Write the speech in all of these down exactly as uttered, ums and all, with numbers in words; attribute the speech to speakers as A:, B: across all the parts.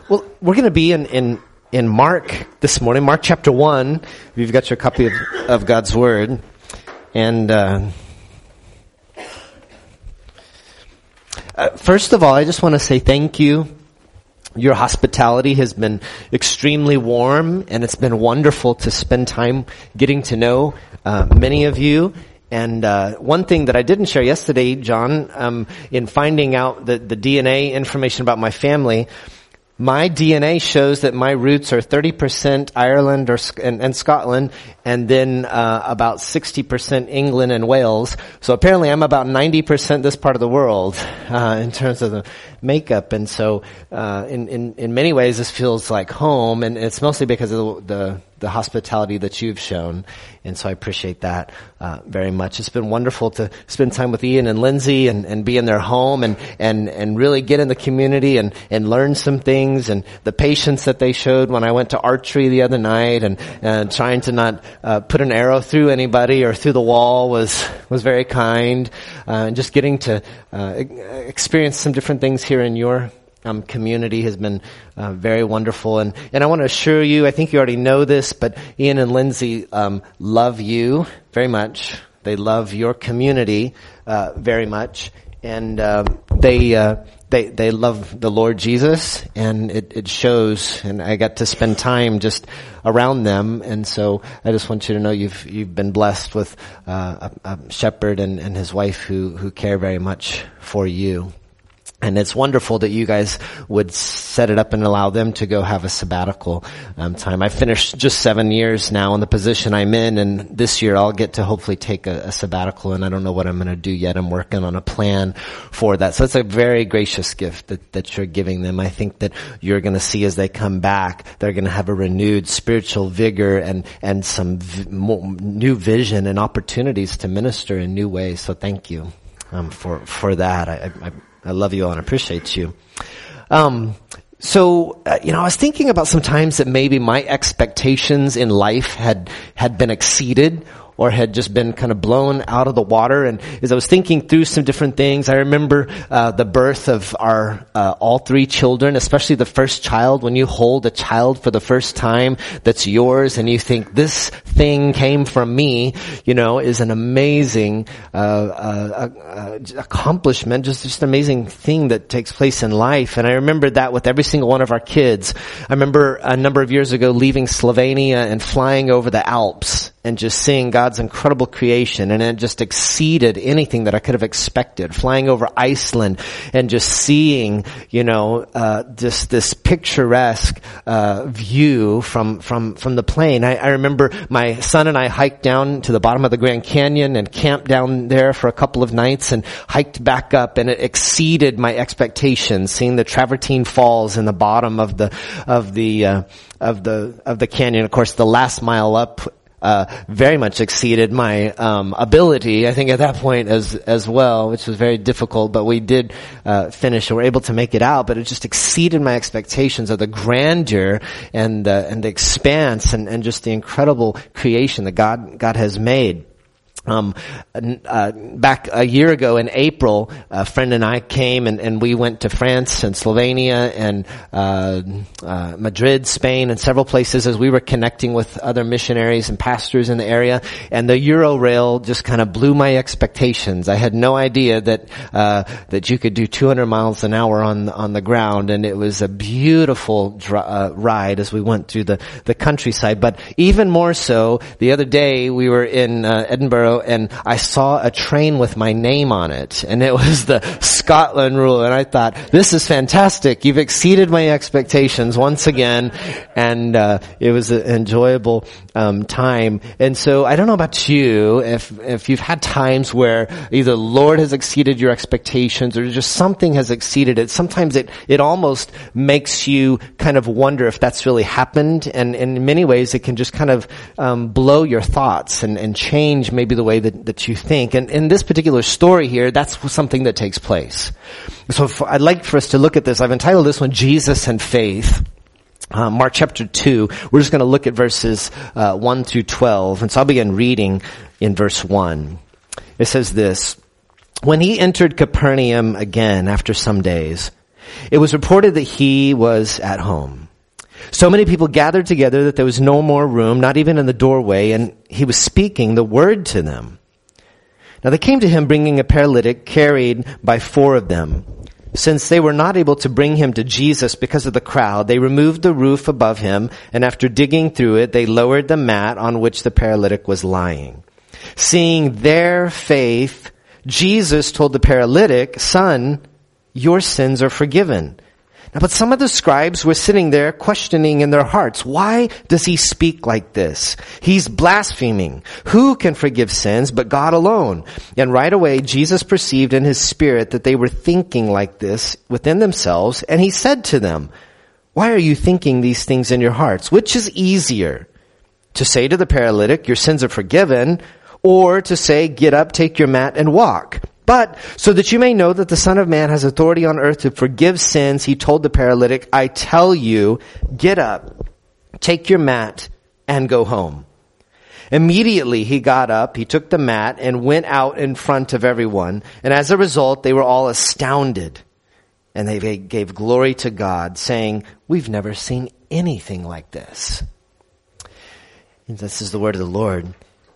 A: Well, we're going to be in, in, in Mark this morning, Mark chapter one, if you've got your copy of, of God's Word. And uh, uh, first of all, I just want to say thank you. Your hospitality has been extremely warm, and it's been wonderful to spend time getting to know uh, many of you. And uh one thing that I didn't share yesterday, John, um in finding out the, the D N A information about my family, my D N A shows that my roots are thirty percent Ireland or and, and Scotland, and then uh about sixty percent England and Wales. So apparently I'm about ninety percent this part of the world uh in terms of the makeup. And so uh in in in many ways this feels like home, and it's mostly because of the the, the hospitality that you've shown. And so I appreciate that uh very much. It's been wonderful to spend time with Ian and Lindsay and, and be in their home and, and, and really get in the community and, and learn some things, and the patience that they showed when I went to archery the other night, and, and trying to not uh put an arrow through anybody or through the wall was was very kind. Uh and just getting to uh experience some different things here in your Um, community has been uh, very wonderful, and and I want to assure you, I think you already know this, but Ian and Lindsay um, love you very much. They love your community uh, very much, and uh, they uh, they they love the Lord Jesus, and it it shows. And I got to spend time just around them, and so I just want you to know you've you've been blessed with uh, a, a shepherd and and his wife who who care very much for you. And it's wonderful that you guys would set it up and allow them to go have a sabbatical um, time. I finished just seven years now in the position I'm in, and this year I'll get to hopefully take a, a sabbatical, and I don't know what I'm going to do yet. I'm working on a plan for that. So it's a very gracious gift that, that you're giving them. I think that you're going to see as they come back, they're going to have a renewed spiritual vigor and, and some v- more, new vision and opportunities to minister in new ways. So thank you um, for, for that. I, I, I love you all and appreciate you. Um, so, uh, you know, I was thinking about some times that maybe my expectations in life had, had been exceeded, or had just been kind of blown out of the water. And as I was thinking through some different things, I remember uh the birth of our uh all three children, especially the first child. When you hold a child for the first time that's yours, and you think, this thing came from me, you know, is an amazing uh, uh, uh accomplishment, just just an amazing thing that takes place in life. And I remember that with every single one of our kids. I remember a number of years ago leaving Slovenia and flying over the Alps and just seeing God's incredible creation, and it just exceeded anything that I could have expected. Flying over Iceland and just seeing, you know, uh, just this picturesque, uh, view from, from, from the plane. I, I remember my son and I hiked down to the bottom of the Grand Canyon and camped down there for a couple of nights and hiked back up, and it exceeded my expectations, seeing the Travertine Falls in the bottom of the, of the, uh, of the, of the canyon. Of course, the last mile up Uh, very much exceeded my, um, ability, I think at that point as, as well, which was very difficult, but we did, uh, finish and were able to make it out, but it just exceeded my expectations of the grandeur and, uh, and the expanse and, and just the incredible creation that God, God has made. Um, uh, back a year ago in April, a friend and I came and, and we went to France and Slovenia and, uh, uh, Madrid, Spain, and several places as we were connecting with other missionaries and pastors in the area. And the Eurorail just kind of blew my expectations. I had no idea that, uh, that you could do two hundred miles an hour on, on the ground. And it was a beautiful dr- uh, ride as we went through the, the countryside. But even more so, the other day we were in, uh, Edinburgh, and I saw a train with my name on it, and it was the Scotland rule, and I thought, this is fantastic. You've exceeded my expectations once again, and uh it was an enjoyable um time. And so I don't know about you, if if you've had times where either the Lord has exceeded your expectations or just something has exceeded it. Sometimes it it almost makes you kind of wonder if that's really happened, and, and in many ways it can just kind of um blow your thoughts and, and change maybe the way that, that you think. And in this particular story here, that's something that takes place. So for, I'd like for us to look at this. I've entitled this one, Jesus and Faith. Uh, Mark chapter two. We're just going to look at verses uh, one through twelve. And so I'll begin reading in verse one. It says this: When he entered Capernaum again after some days, It was reported that he was at home. So many people gathered together that there was no more room, not even in the doorway, and he was speaking the word to them. Now they came to him bringing a paralytic carried by four of them. Since they were not able to bring him to Jesus because of the crowd, they removed the roof above him, and after digging through it, they lowered the mat on which the paralytic was lying. Seeing their faith, Jesus told the paralytic, "Son, your sins are forgiven." Now, but some of the scribes were sitting there questioning in their hearts, why does he speak like this? He's blaspheming. Who can forgive sins but God alone? And right away, Jesus perceived in his spirit that they were thinking like this within themselves, and he said to them, "Why are you thinking these things in your hearts? Which is easier, to say to the paralytic, 'Your sins are forgiven,' or to say, 'Get up, take your mat, and walk'? But so that you may know that the Son of Man has authority on earth to forgive sins," he told the paralytic, "I tell you, get up, take your mat, and go home." Immediately he got up, he took the mat, and went out in front of everyone. And as a result, they were all astounded. And they gave glory to God, saying, "We've never seen anything like this." And this is the word of the Lord.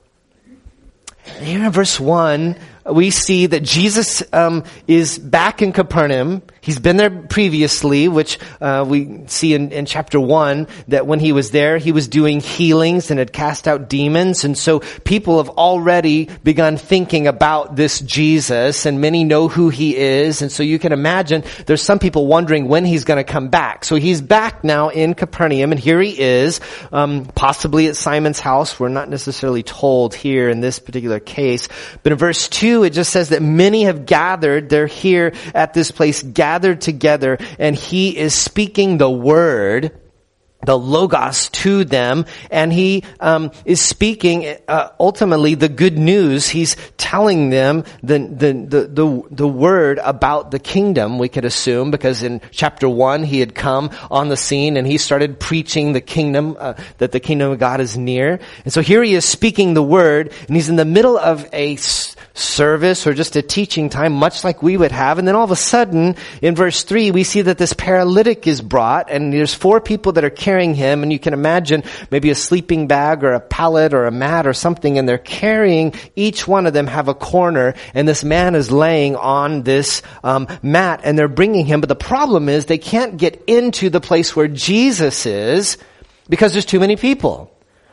A: Here in verse one, we see that Jesus um, is back in Capernaum. He's been there previously, which uh, we see in, in chapter one, that when he was there, he was doing healings and had cast out demons. And so people have already begun thinking about this Jesus, and many know who he is. And so you can imagine there's some people wondering when he's going to come back. So he's back now in Capernaum, and here he is, um, possibly at Simon's house. We're not necessarily told here in this particular case. But in verse two, it just says that many have gathered. They're here at this place, gathered together, and he is speaking the word, the Logos, to them, and he um, is speaking uh, ultimately the good news. He's telling them the, the the the the word about the kingdom, we could assume, because in chapter one he had come on the scene and he started preaching the kingdom, uh, that the kingdom of God is near. And so here he is speaking the word, and he's in the middle of a s- service or just a teaching time, much like we would have. And then all of a sudden, in verse three, we see that this paralytic is brought, and there's four people that are carrying him, and you can imagine maybe a sleeping bag or a pallet or a mat or something, and they're carrying, each one of them have a corner, and this man is laying on this um, mat, and they're bringing him. But the problem is they can't get into the place where Jesus is because there's too many people.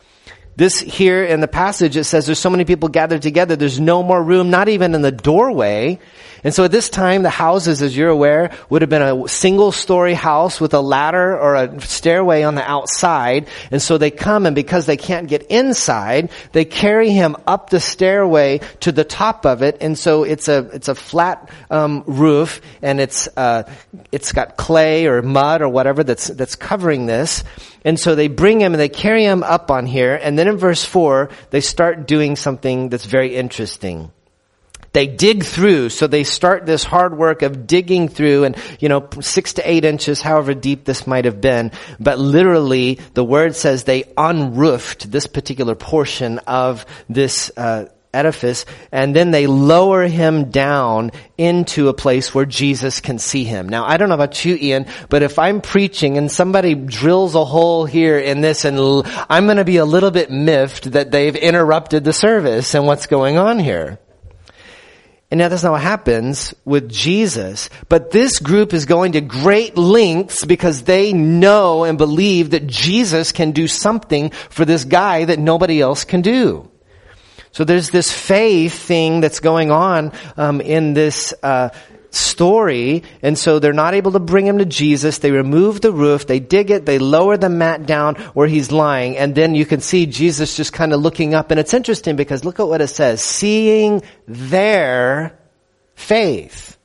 A: This here in the passage, it says there's so many people gathered together, there's no more room, not even in the doorway. And so at this time, the houses, as you're aware, would have been a single-story house with a ladder or a stairway on the outside. And so they come, and because they can't get inside, they carry him up the stairway to the top of it. And so it's a it's a flat um, roof, and it's uh, it's got clay or mud or whatever that's that's covering this. And so they bring him and they carry him up on here. And then in verse four, they start doing something that's very interesting. They dig through, so they start this hard work of digging through, and, you know, six to eight inches, however deep this might have been. But literally, the word says they unroofed this particular portion of this uh edifice, and then they lower him down into a place where Jesus can see him. Now, I don't know about you, Ian, but if I'm preaching and somebody drills a hole here in this, and l- I'm going to be a little bit miffed that they've interrupted the service and what's going on here. And now that's not what happens with Jesus. But this group is going to great lengths because they know and believe that Jesus can do something for this guy that nobody else can do. So there's this faith thing that's going on um, in this uh story, and so they're not able to bring him to Jesus. They remove the roof, they dig it, they lower the mat down where he's lying, and then you can see Jesus just kind of looking up. And it's interesting because look at what it says, seeing their faith.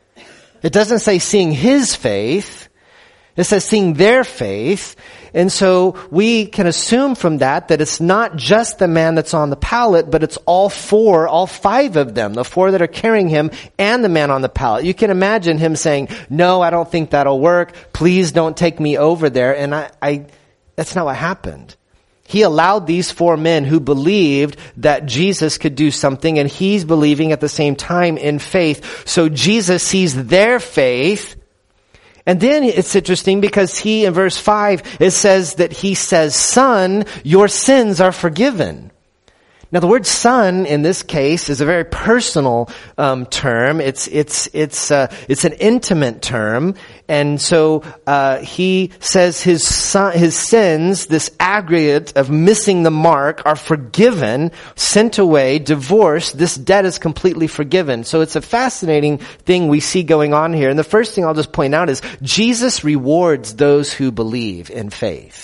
A: It doesn't say seeing his faith. It says seeing their faith. And so we can assume from that that it's not just the man that's on the pallet, but it's all four, all five of them, the four that are carrying him and the man on the pallet. You can imagine him saying, "No, I don't think that'll work. Please don't take me over there." And I, I that's not what happened. He allowed these four men who believed that Jesus could do something, and he's believing at the same time in faith. So Jesus sees their faith, And then it's interesting because he, in verse five, it says that he says, son, your sins are forgiven. Now, the word son in this case is a very personal um, term. It's it's it's uh, it's an intimate term, and so uh, he says his son, his sins, this aggregate of missing the mark, are forgiven, sent away, divorced. This debt is completely forgiven. So it's a fascinating thing we see going on here. And the first thing I'll just point out is Jesus rewards those who believe in faith.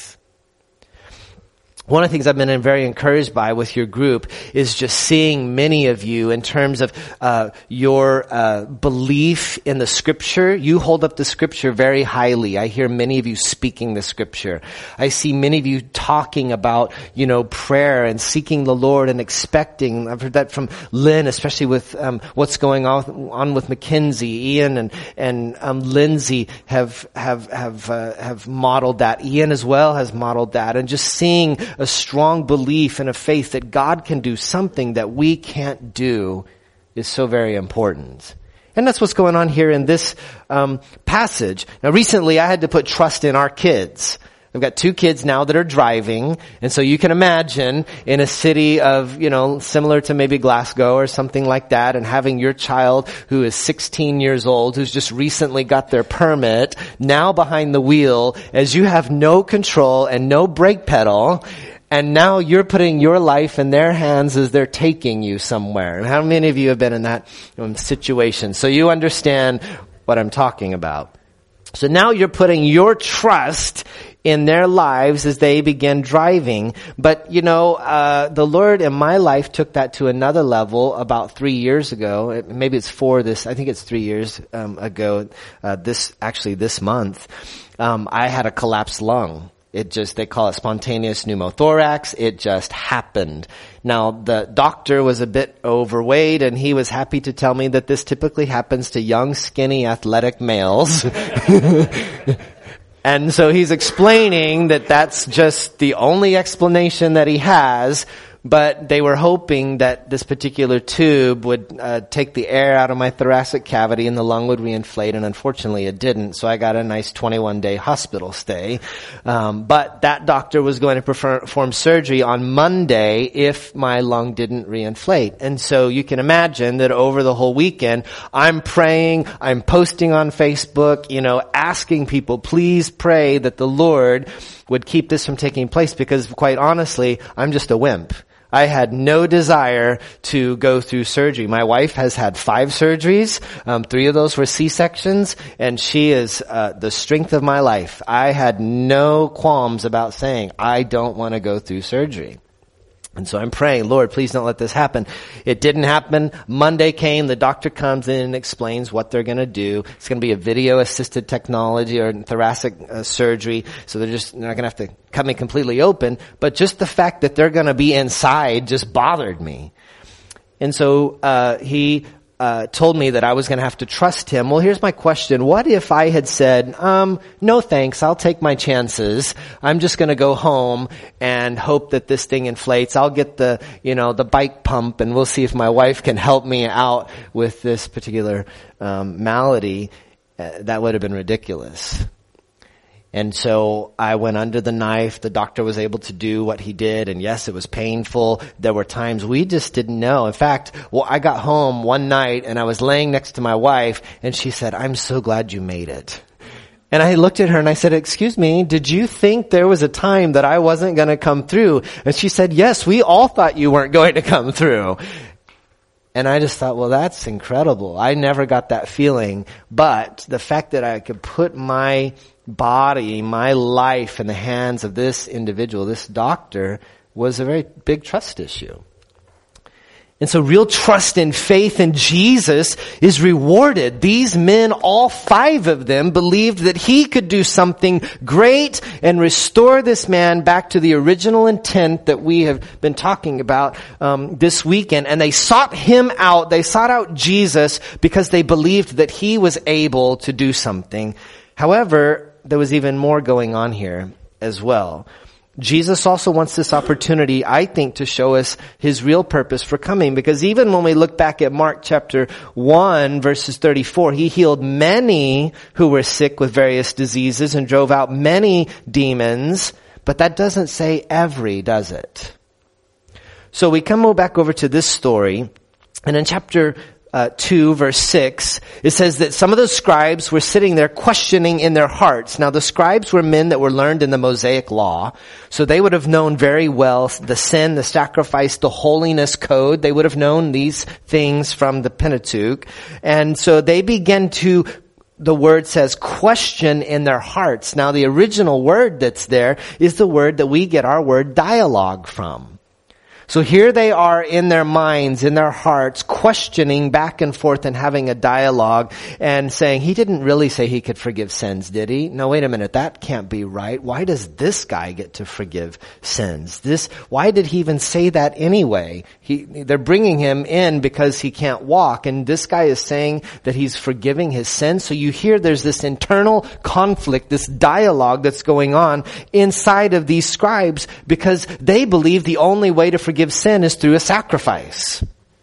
A: One of the things I've been very encouraged by with your group is just seeing many of you in terms of uh your uh belief in the Scripture. You hold up the Scripture very highly. I hear many of you speaking the Scripture. I see many of you talking about, you know, prayer and seeking the Lord and expecting. I've heard that from Lynn, especially with um what's going on on with Mackenzie. Ian and and um Lindsay have have have uh, have modeled that. Ian as well has modeled that, and just seeing a strong belief and a faith that God can do something that we can't do is so very important. And that's what's going on here in this um passage. Now, recently I had to put trust in our kids. I've got two kids now that are driving, and so you can imagine in a city of, you know, similar to maybe Glasgow or something like that, and having your child who is sixteen years old, who's just recently got their permit, now behind the wheel, as you have no control and no brake pedal, and now you're putting your life in their hands as they're taking you somewhere. And how many of you have been in that um, situation? So you understand what I'm talking about. So now you're putting your trust in their lives as they begin driving. But, you know, uh, the Lord in my life took that to another level about three years ago. Maybe it's four this, I think it's three years um, ago, uh, this, actually this month. Um, I had a collapsed lung. It just, they call it spontaneous pneumothorax. It just happened. Now, the doctor was a bit overweight, and he was happy to tell me that this typically happens to young, skinny, athletic males. And so he's explaining that that's just the only explanation that he has, but they were hoping that this particular tube would uh, take the air out of my thoracic cavity and the lung would reinflate, and unfortunately it didn't, so I got a nice twenty-one day hospital stay. Um, but that doctor was going to perform surgery on Monday if my lung didn't reinflate. And so you can imagine that over the whole weekend, I'm praying, I'm posting on Facebook, you know, asking people, please pray that the Lord would keep this from taking place, because quite honestly, I'm just a wimp. I had no desire to go through surgery. My wife has had five surgeries. Um, three of those were C-sections, and she is uh, the strength of my life. I had no qualms about saying, I don't want to go through surgery. And so I'm praying, Lord, please don't let this happen. It didn't happen. Monday came. The doctor comes in and explains what they're going to do. It's going to be a video-assisted technology or thoracic uh, surgery. So they're just they're not going to have to cut me completely open. But just the fact that they're going to be inside just bothered me. And so uh he uh told me that I was going to have to trust him. Well, here's my question. What if I had said, um, no thanks, I'll take my chances. I'm just going to go home and hope that this thing inflates. I'll get the, you know, the bike pump, and we'll see if my wife can help me out with this particular um malady. Uh, that would have been ridiculous. And so I went under the knife. The doctor was able to do what he did. And yes, it was painful. There were times we just didn't know. In fact, well, I got home one night and I was laying next to my wife, and she said, I'm so glad you made it. And I looked at her and I said, excuse me, did you think there was a time that I wasn't going to come through? And she said, yes, we all thought you weren't going to come through. And I just thought, well, that's incredible. I never got that feeling. But the fact that I could put my body, my life in the hands of this individual, this doctor, was a very big trust issue. And so real trust and faith in Jesus is rewarded. These men, all five of them, believed that he could do something great and restore this man back to the original intent that we have been talking about um, this weekend. And they sought him out. They sought out Jesus because they believed that he was able to do something. However, there was even more going on here as well. Jesus also wants this opportunity, I think, to show us his real purpose for coming. Because even when we look back at Mark chapter one, verses thirty-four, he healed many who were sick with various diseases and drove out many demons. But that doesn't say every, does it? So we come back over to this story, and in chapter Uh, two, verse six, it says that some of those scribes were sitting there questioning in their hearts. Now the scribes were men that were learned in the Mosaic law, so they would have known very well the sin, the sacrifice, the holiness code. They would have known these things from the Pentateuch. And so they began to, the word says, question in their hearts. Now the original word that's there is the word that we get our word dialogue from. So here they are in their minds, in their hearts, questioning back and forth and having a dialogue and saying, he didn't really say he could forgive sins, did he? No, wait a minute, that can't be right. Why does this guy get to forgive sins? This, why did he even say that anyway? He, they're bringing him in because he can't walk, and this guy is saying that he's forgiving his sins. So you hear there's this internal conflict, this dialogue that's going on inside of these scribes because they believe the only way to forgive Forgive sin is through a sacrifice.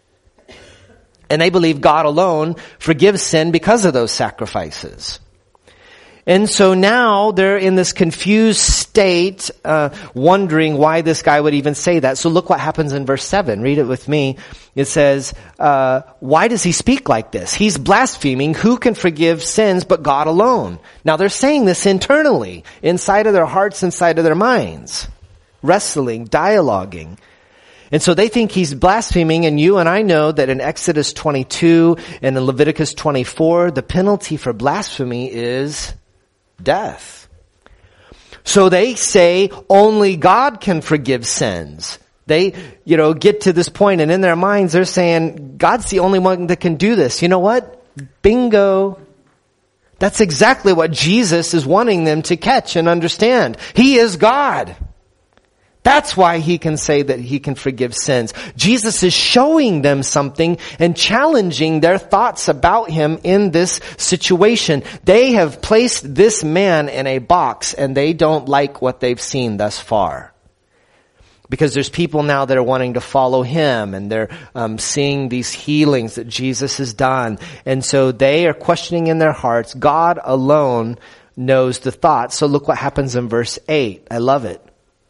A: And they believe God alone forgives sin because of those sacrifices. And so now they're in this confused state, uh, wondering why this guy would even say that. So look what happens in verse seven. Read it with me. It says, uh, why does he speak like this? He's blaspheming. Who can forgive sins but God alone? Now they're saying this internally, inside of their hearts, inside of their minds. Wrestling, dialoguing. And so they think he's blaspheming, and you and I know that in Exodus twenty-two and in Leviticus twenty-four, the penalty for blasphemy is death. So they say only God can forgive sins. They, you know, get to this point, and in their minds they're saying, God's the only one that can do this. You know what? Bingo. That's exactly what Jesus is wanting them to catch and understand. He is God. That's why he can say that he can forgive sins. Jesus is showing them something and challenging their thoughts about him in this situation. They have placed this man in a box, and they don't like what they've seen thus far. Because there's people now that are wanting to follow him, and they're um, seeing these healings that Jesus has done. And so they are questioning in their hearts. God alone knows the thoughts. So look what happens in verse eight. I love it.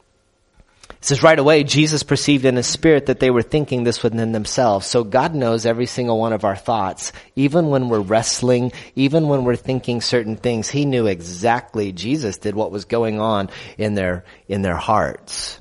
A: It says, right away, Jesus perceived in his spirit that they were thinking this within themselves. So God knows every single one of our thoughts. Even when we're wrestling, even when we're thinking certain things, he knew exactly, Jesus did, what was going on in their, in their hearts.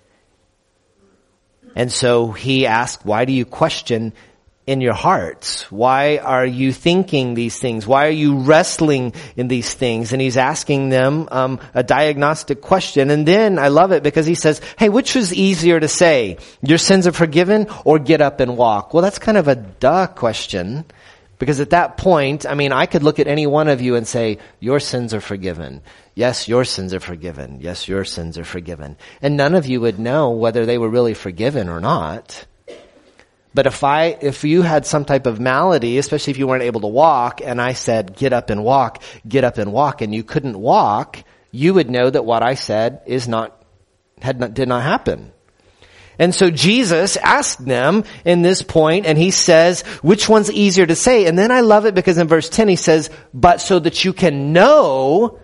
A: And so he asked, why do you question in your hearts? Why are you thinking these things? Why are you wrestling in these things? And he's asking them um, a diagnostic question. And then I love it because he says, hey, which was easier to say? Your sins are forgiven, or get up and walk? Well, that's kind of a duh question. Because at that point, I mean, I could look at any one of you and say, your sins are forgiven. Yes, your sins are forgiven. Yes, your sins are forgiven. And none of you would know whether they were really forgiven or not. But if I, if you had some type of malady, especially if you weren't able to walk, and I said, get up and walk, get up and walk, and you couldn't walk, you would know that what I said is not, had not, did not happen. And so Jesus asked them in this point, and he says, which one's easier to say? And then I love it because in verse ten he says, but so that you can know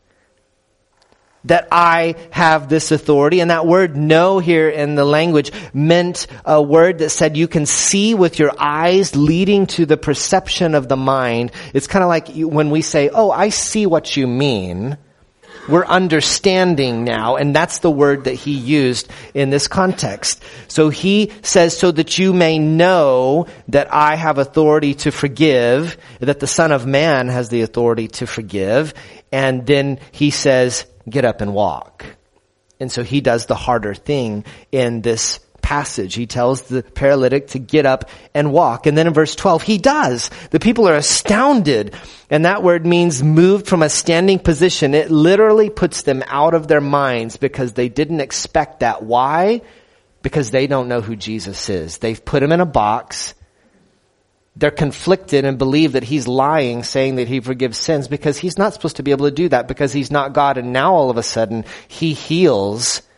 A: that I have this authority. And that word know here in the language meant a word that said you can see with your eyes, leading to the perception of the mind. It's kind of like when we say, oh, I see what you mean. We're understanding now, and that's the word that he used in this context. So he says, so that you may know that I have authority to forgive, that the Son of Man has the authority to forgive. And then he says, get up and walk. And so he does the harder thing in this passage. He tells the paralytic to get up and walk. And then in verse twelve, he does. The people are astounded. And that word means moved from a standing position. It literally puts them out of their minds because they didn't expect that. Why? Because they don't know who Jesus is. They've put him in a box. They're conflicted and believe that he's lying, saying that he forgives sins, because he's not supposed to be able to do that because he's not God. And now all of a sudden he heals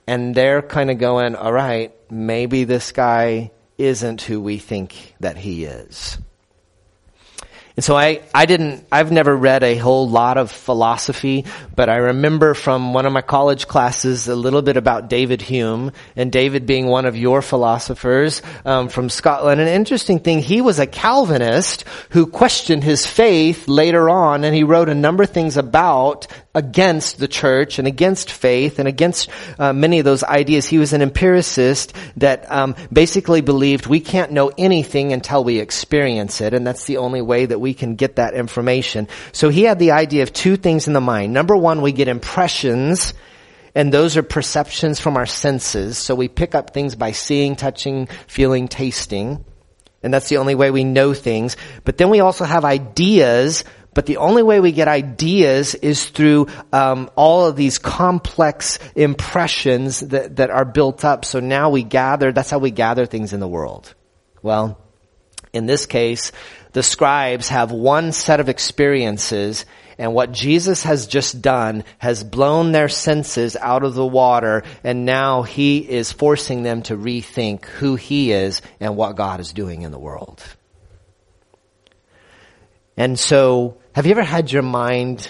A: And they're kind of going, all right, maybe this guy isn't who we think that he is. And so I, I didn't, I've never read a whole lot of philosophy, but I remember from one of my college classes a little bit about David Hume, and David being one of your philosophers um, from Scotland. An interesting thing, he was a Calvinist who questioned his faith later on, and he wrote a number of things about against the church and against faith and against uh, many of those ideas. He was an empiricist that um, basically believed we can't know anything until we experience it, and that's the only way that we can get that information. So he had the idea of two things in the mind. Number one, we get impressions, and those are perceptions from our senses. So we pick up things by seeing, touching, feeling, tasting, and that's the only way we know things. But then we also have ideas. But the only way we get ideas is through um, all of these complex impressions that, that are built up. So now we gather, that's how we gather things in the world. Well, in this case, the scribes have one set of experiences, and what Jesus has just done has blown their senses out of the water, and now he is forcing them to rethink who he is and what God is doing in the world. And so, have you ever had your mind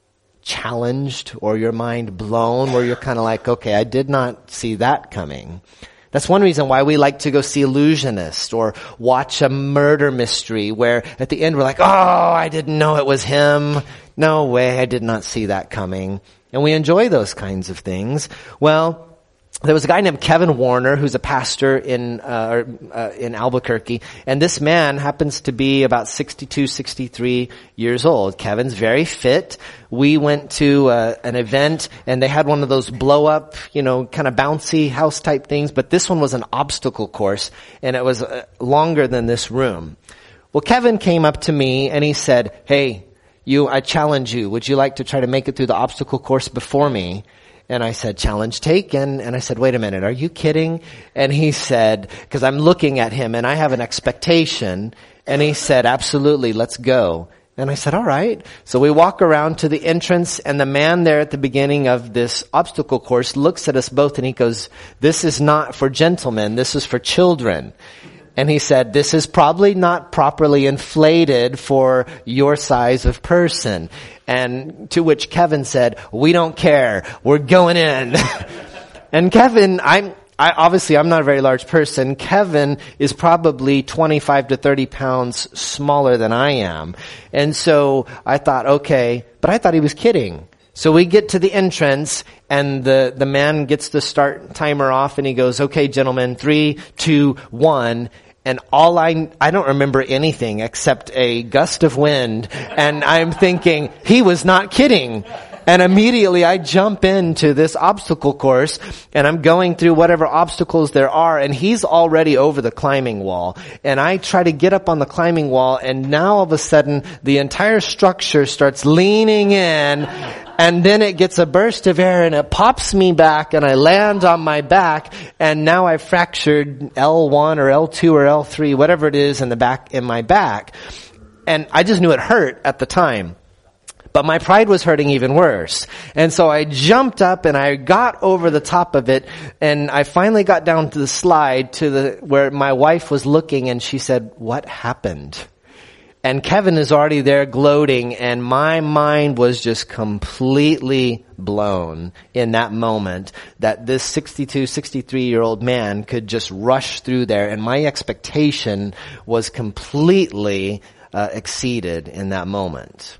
A: challenged or your mind blown where you're kind of like, okay, I did not see that coming? That's one reason why we like to go see Illusionist or watch a murder mystery where at the end we're like, oh, I didn't know it was him. No way, I did not see that coming. And we enjoy those kinds of things. Well, there was a guy named Kevin Warner who's a pastor in uh, uh in Albuquerque, and this man happens to be about sixty-two, sixty-three years old. Kevin's very fit. We went to uh, an event, and they had one of those blow-up, you know, kind of bouncy house type things, but this one was an obstacle course, and it was uh, longer than this room. Well, Kevin came up to me, and he said, hey, you, I challenge you. Would you like to try to make it through the obstacle course before me? And I said, challenge taken. And I said, wait a minute, are you kidding? And he said, because I'm looking at him and I have an expectation. And he said, absolutely, let's go. And I said, all right. So we walk around to the entrance, and the man there at the beginning of this obstacle course looks at us both and he goes, this is not for gentlemen, this is for children. And he said, this is probably not properly inflated for your size of person. And to which Kevin said, we don't care. We're going in. And Kevin, I'm, I, obviously I'm not a very large person. Kevin is probably twenty-five to thirty pounds smaller than I am. And so I thought, okay, but I thought he was kidding. So we get to the entrance, and the, the man gets the start timer off, and he goes, okay, gentlemen, three, two, one. And all I, I don't remember anything except a gust of wind. And I'm thinking, he was not kidding. And immediately I jump into this obstacle course, and I'm going through whatever obstacles there are, and he's already over the climbing wall. And I try to get up on the climbing wall, and now all of a sudden the entire structure starts leaning in, and then it gets a burst of air and it pops me back, and I land on my back, and now I've fractured L one or L two or L three, whatever it is in the back, in my back. And I just knew it hurt at the time. But my pride was hurting even worse. And so I jumped up and I got over the top of it, and I finally got down to the slide to the, where my wife was looking, and she said, what happened? And Kevin is already there gloating, and my mind was just completely blown in that moment that this sixty-two, sixty-three year old man could just rush through there, and my expectation was completely uh, exceeded in that moment.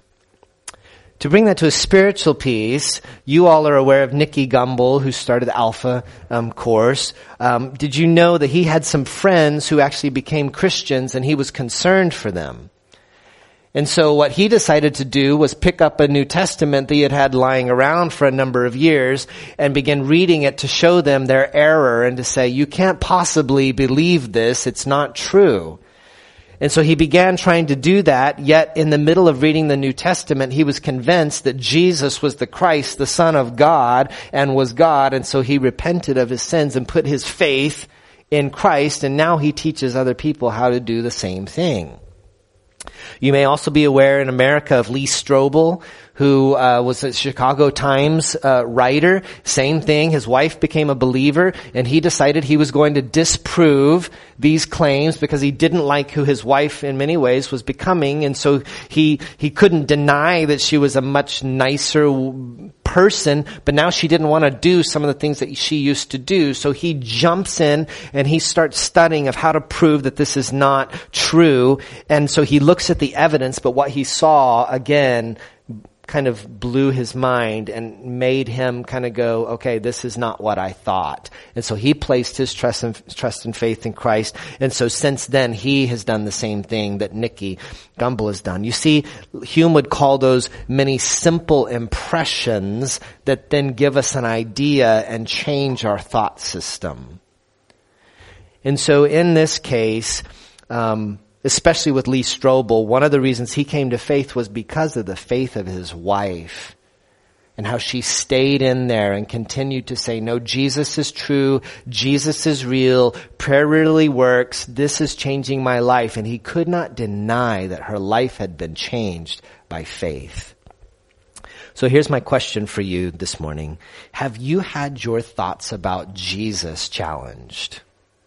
A: To bring that to a spiritual piece, you all are aware of Nicky Gumbel, who started the Alpha um, course. Um, did you know that he had some friends who actually became Christians, and he was concerned for them? And so what he decided to do was pick up a New Testament that he had had lying around for a number of years and begin reading it to show them their error and to say, you can't possibly believe this, it's not true. And so he began trying to do that, yet in the middle of reading the New Testament, he was convinced that Jesus was the Christ, the Son of God, and was God, and so he repented of his sins and put his faith in Christ, and now he teaches other people how to do the same thing. You may also be aware in America of Lee Strobel, who uh, was a Chicago Times uh, writer. Same thing. His wife became a believer, and he decided he was going to disprove these claims because he didn't like who his wife in many ways was becoming, and so he he couldn't deny that she was a much nicer person, but now she didn't want to do some of the things that she used to do. So he jumps in and he starts studying of how to prove that this is not true. And so he looks at the evidence, but what he saw, again, kind of blew his mind and made him kind of go, okay, this is not what I thought. And so he placed his trust and trust and faith in Christ. And so since then, he has done the same thing that Nicky Gumbel has done. You see, Hume would call those many simple impressions that then give us an idea and change our thought system. And so in this case, um, especially with Lee Strobel, one of the reasons he came to faith was because of the faith of his wife and how she stayed in there and continued to say, no, Jesus is true. Jesus is real. Prayer really works. This is changing my life. And he could not deny that her life had been changed by faith. So here's my question for you this morning. Have you had your thoughts about Jesus challenged?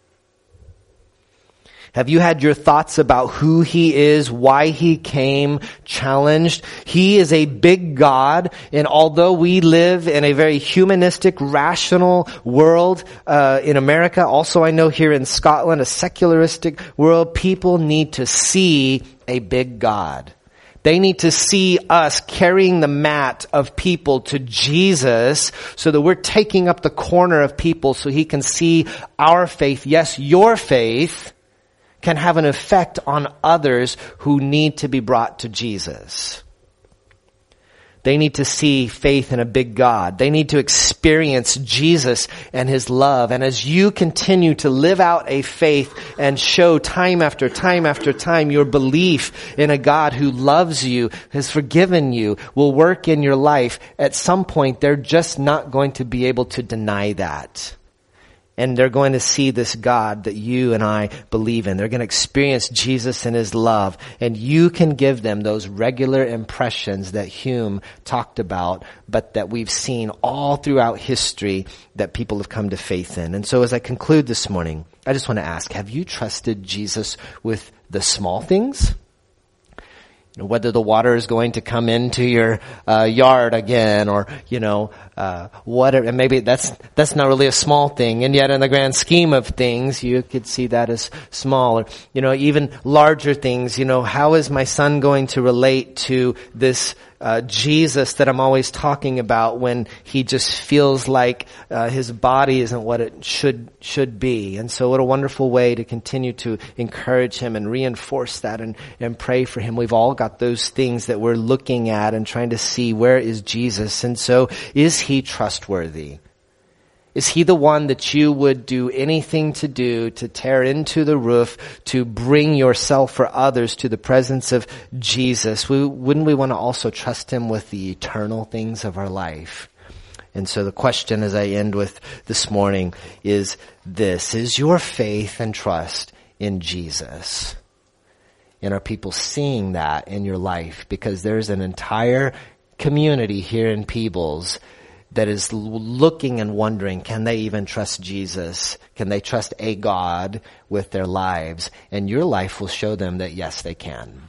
A: Have you had your thoughts about who he is, why he came, challenged? He is a big God, and although we live in a very humanistic, rational world uh, in America, also I know here in Scotland, a secularistic world, people need to see a big God. They need to see us carrying the mat of people to Jesus so that we're taking up the corner of people so he can see our faith, yes, your faith, can have an effect on others who need to be brought to Jesus. They need to see faith in a big God. They need to experience Jesus and his love. And as you continue to live out a faith and show time after time after time your belief in a God who loves you, has forgiven you, will work in your life, at some point they're just not going to be able to deny that. And they're going to see this God that you and I believe in. They're going to experience Jesus and his love. And you can give them those regular impressions that Hume talked about, but that we've seen all throughout history that people have come to faith in. And so as I conclude this morning, I just want to ask, have you trusted Jesus with the small things? You know, whether the water is going to come into your uh, yard again, or you know, uh, whatever. And maybe that's that's not really a small thing, and yet in the grand scheme of things, you could see that as small. Or you know, even larger things. You know, how is my son going to relate to this uh, Jesus that I'm always talking about when he just feels like uh, his body isn't what it should should be? And so, what a wonderful way to continue to encourage him and reinforce that and and pray for him. We've all got those things that we're looking at and trying to see, where is Jesus? And so, is he trustworthy? Is he the one that you would do anything to do to tear into the roof, to bring yourself for others to the presence of Jesus? We, wouldn't we want to also trust him with the eternal things of our life? And so the question as I end with this morning is this: is your faith and trust in Jesus? And are people seeing that in your life? Because there's an entire community here in Peebles that is looking and wondering, can they even trust Jesus? Can they trust a God with their lives? And your life will show them that yes, they can.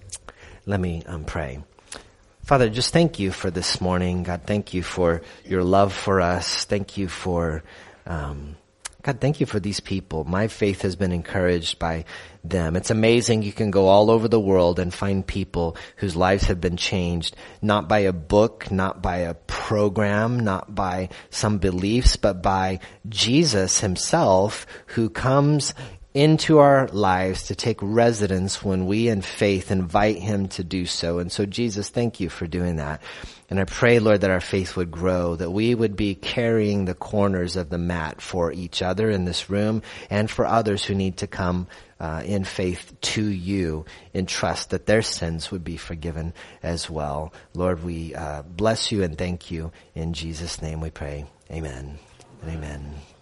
A: Let me um, pray. Father, just thank you for this morning. God, thank you for your love for us. Thank you for, um, God, thank you for these people. My faith has been encouraged by them. It's amazing. You can go all over the world and find people whose lives have been changed, not by a book, not by a program, not by some beliefs, but by Jesus himself, who comes into our lives to take residence when we in faith invite him to do so. And so, Jesus, thank you for doing that. And I pray, Lord, that our faith would grow, that we would be carrying the corners of the mat for each other in this room and for others who need to come uh, in faith to you, in trust that their sins would be forgiven as well. Lord, we uh, bless you and thank you. In Jesus' name we pray. Amen and amen.